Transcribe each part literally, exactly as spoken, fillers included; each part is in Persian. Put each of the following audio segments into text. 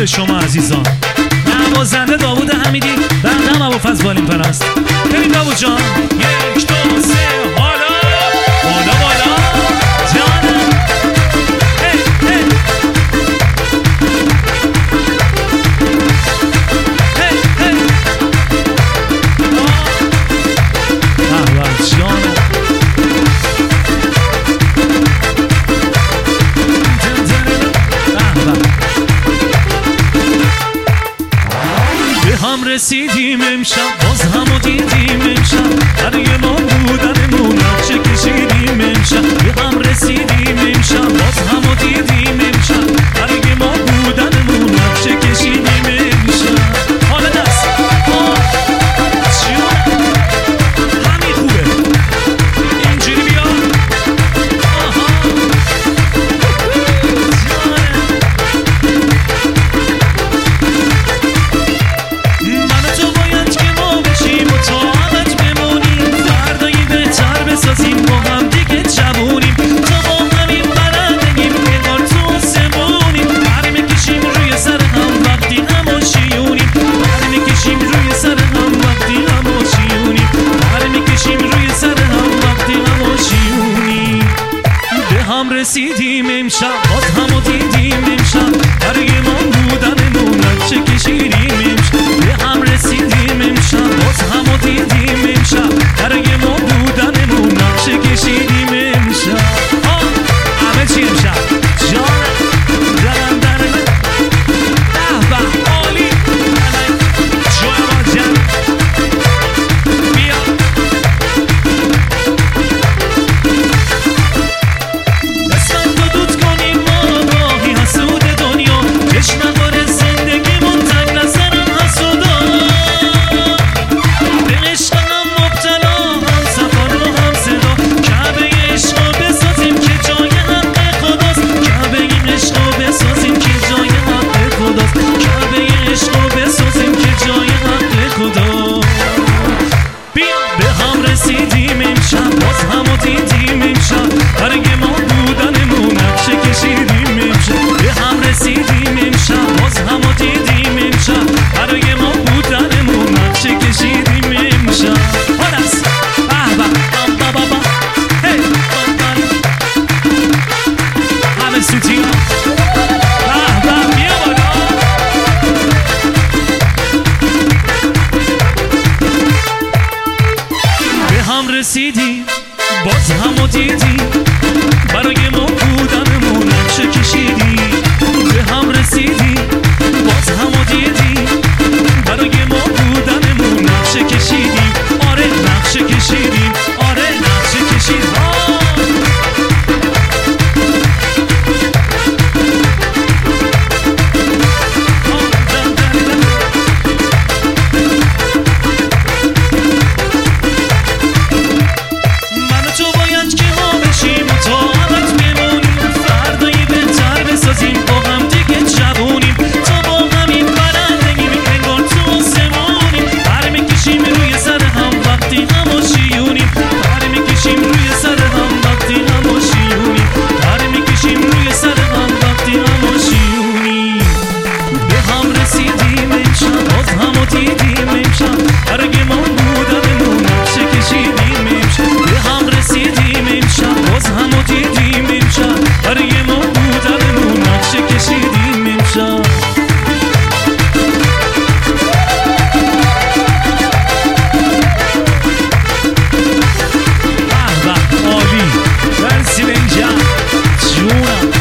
به شما عزیزان. نوازنده داوود حمیدی، بندم ابوالفضل بالین پرست. بریم داوود جان. یک دو سه حالا بالا بالا جانم. هی هی هی هی احوال جانم. به هم رسیدیم امشب، باز همو دیدیم امشب، برای ما بودنمون نقشه کشیدیم امشب. به هم رسیدیم امشب، باز همو دیدیم امشب، برای ما بودنمون نقشه کشیدیم امشب. حالا دست همین خوبه، اینجوری بیا. آها من تو باید که ما بشیم و تا ابد بمونیم، فردایی بهتر بسازیم با هم دیگه جوونیم. تا با همین برندگیم انگار تو آسمونیم، پر میکشیم روی سر هم وقتی هماشیونیم، پر میکشیم روی سر هم وقتی هماشیونیم، پر میکشیم روی سر هم وقتی هماشیونیم. به هم رسیدیم امشب، باز همو دیدیم امشب، برای ما بودنمون نقشه کشیدیم امشب. به هم رسیدیم امشب، باز همو دیدیم امشب، برای ما بودنمون نقشه کشیدیم امشب. آه همه چی امشب جانم جانم درنه به به عالی جوان جان بیا. اسمم تو دود کنیم ما گاهی حسود دنیا، چشم نخوره زندگیمون تنگ نزنم حسودا. به عشق هم مبتلا، هم سفر و هم صدا، کعبه عشق رو بسازیم که جای حق خداست، کعبه عشق رو بسازیم که جای حق خداست، کعبه عشق رو بسازیم که جای حق خداست. بیا به هم رسیدیم امشب، باز همو دیدیم امشب، برای ما بودنمون نقشه کشیدیم امشب. به هم رسیدیم امشب، باز همو دیدیم امشب، برای ما بودنمون نقشه کشیدیم امشب. هارس به به بام با با با هی بام بام همه سوتی به به بیا بالا. به هم رسیدیم، باز همو دیدیم، برای ما بودنمون نقشه کشیدیم. به هم رسیدیم، باز همو دیدیم، برای ما بودنمون نقشه کشیدیم. آره نقشه کشیدیم، آره نقشه کشیدیم. من و تو باید که ما بشیم و تا ابد بمونیم، فردایی بهتر بسازیم با هم دیگه جوونیم. تا با همین برندگیم انگار تو آسمونیم، پر میکشیم روی سر هم وقتی هماشیونیم، پر میکشیم روی سر هم وقتی هماشیونیم، پر میکشیم روی سر هم وقتی هماشیونیم. به هم رسیدیم امشب، باز همو دیدیم امشب، برای ما بودنمون نقشه کشیدیم امشب. به هم رسیدیم امشب، باز همو دیدیم امشب، برای ما بودنمون نقشه کشیدیم امشب. به به عالی مرسی بنجا جونم.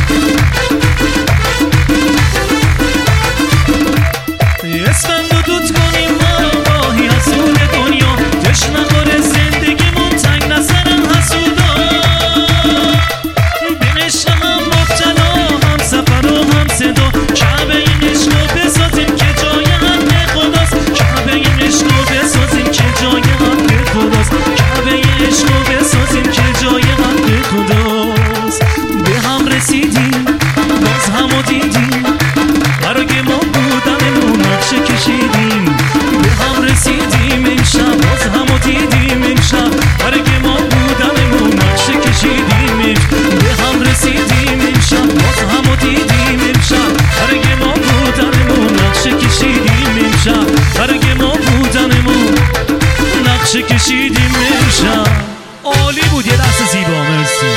اسمم رو دود کنیم ما گاهی حسود دنیا، جشن نخوره زندگیمون تنگ نزنم حسودا. به عشق هم مبتلا، هم سفر و هم صدا، کعبه این عشق رو بسازیم که جای حق خداست، کعبه این عشق رو بسازیم که جای حق خداست، کعبه این عشق رو بسازیم که جای حق خداست. به هم رسیدیم، باز همو دیدیم، برای ما بودنمون نقشه کشیدیم. به هم رسیدیم امشب، باز همو دیدیم امشب، برای ما بودنمون نقشه کشیدیم امشب. به هم رسیدیم امشب، باز همو دیدیم امشب، برای ما بودنمون برگ ما بودنمون نقشه کشیدیم امشب. عالی بود، یه دست زیبا، مرسی.